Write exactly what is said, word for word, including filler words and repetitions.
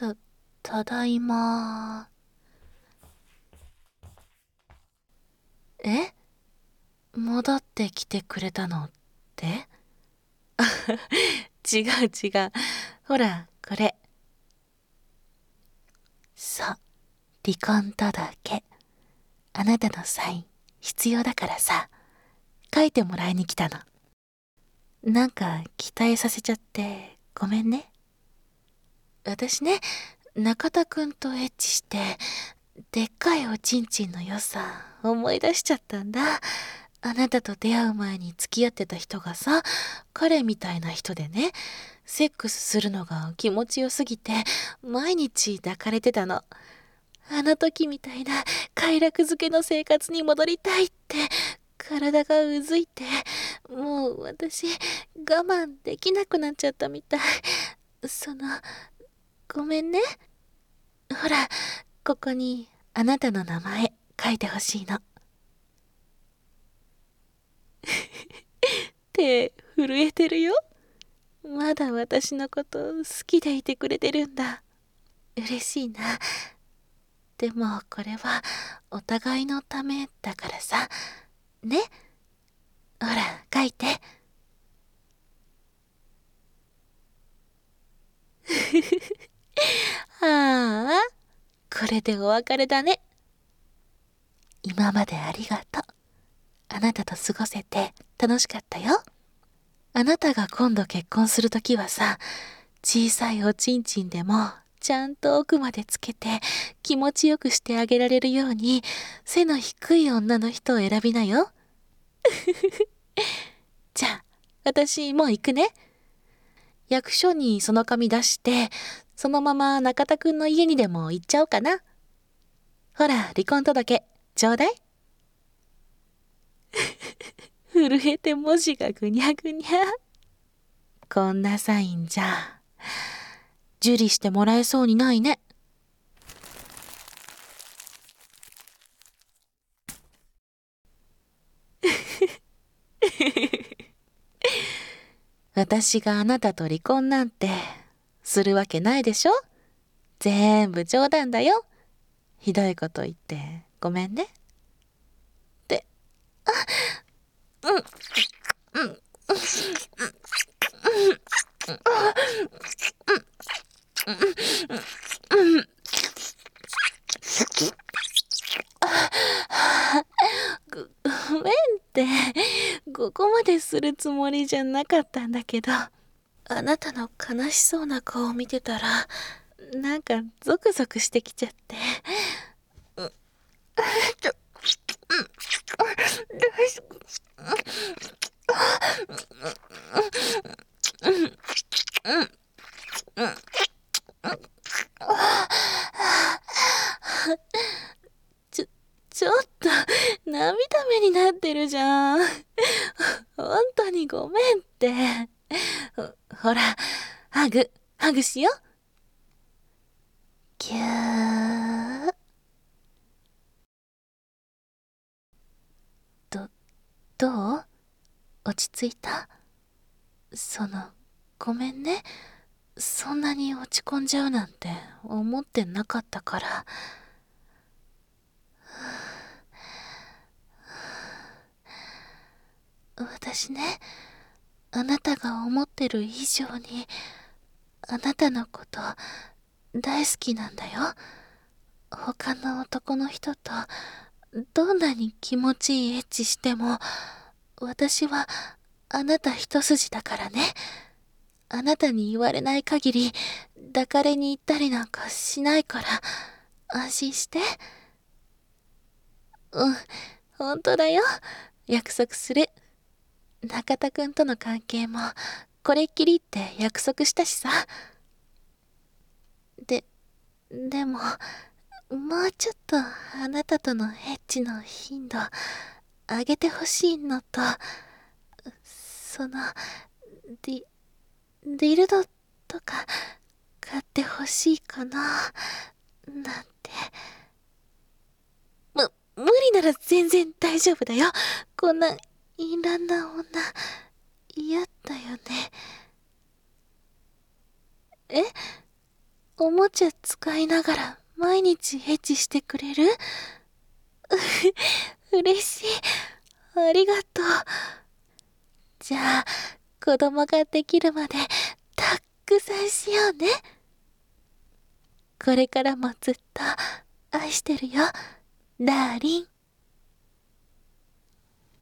た、ただいま。え？戻ってきてくれたのって？違う違う。ほら、これ。そう、離婚届。あなたのサイン、必要だからさ、書いてもらいに来たの。なんか、期待させちゃって、ごめんね。私ね、中田くんとエッチして、でっかいおちんちんの良さ、思い出しちゃったんだ。あなたと出会う前に付き合ってた人がさ、彼みたいな人でね、セックスするのが気持ちよすぎて、毎日抱かれてたの。あの時みたいな快楽漬けの生活に戻りたいって、体がうずいて、もう私、我慢できなくなっちゃったみたい。その、ごめんね。ほら、ここにあなたの名前書いてほしいの。手震えてるよ。まだ私のこと好きでいてくれてるんだ。嬉しいな。でもこれはお互いのためだからさ。ね？ほら、書いて。ああ、これでお別れだね。今までありがとう。あなたと過ごせて楽しかったよ。あなたが今度結婚するときはさ、小さいおちんちんでもちゃんと奥までつけて気持ちよくしてあげられるように背の低い女の人を選びなよ。じゃあ、私もう行くね。役所にその紙出して、そのまま中田くんの家にでも行っちゃおうかな。ほら、離婚届、ちょうだい。震えて文字がぐにゃぐにゃ。こんなサインじゃ、受理してもらえそうにないね。私があなたと離婚なんてするわけないでしょ。全部冗談だよ。ひどいこと言ってごめんね。って、うん、うん、うん、うん、ご、ごめんって、ここまでするつもりじゃなかったんだけど、あなたの悲しそうな顔を見てたら、なんかゾクゾクしてきちゃって。うん、ちょ、うん、大丈夫。うん、うん、うん、うん。ちょ、ちょっと、涙目になってるじゃん。本当にごめんって。ほ、ほら、ハグ、ハグしよう。ぎゅー。ど、どう？落ち着いた？その、ごめんね。そんなに落ち込んじゃうなんて思ってなかったから。私ね、あなたが思ってる以上に、あなたのこと大好きなんだよ。他の男の人とどんなに気持ちいいエッチしても、私はあなた一筋だからね。あなたに言われない限り抱かれに行ったりなんかしないから、安心して。うん、本当だよ。約束する。中田くんとの関係もこれっきりって約束したしさ。で、でも、もうちょっとあなたとのエッチの頻度上げてほしいのと、その、ディ、ディルドとか買ってほしいかな、なんて。む、無理なら全然大丈夫だよ。こんな淫乱な女、嫌だよね。え？ おもちゃ使いながら毎日エッチしてくれる？う嬉しい。ありがとう。じゃあ、子供ができるまでたっくさんしようね。これからもずっと愛してるよ、ダーリン。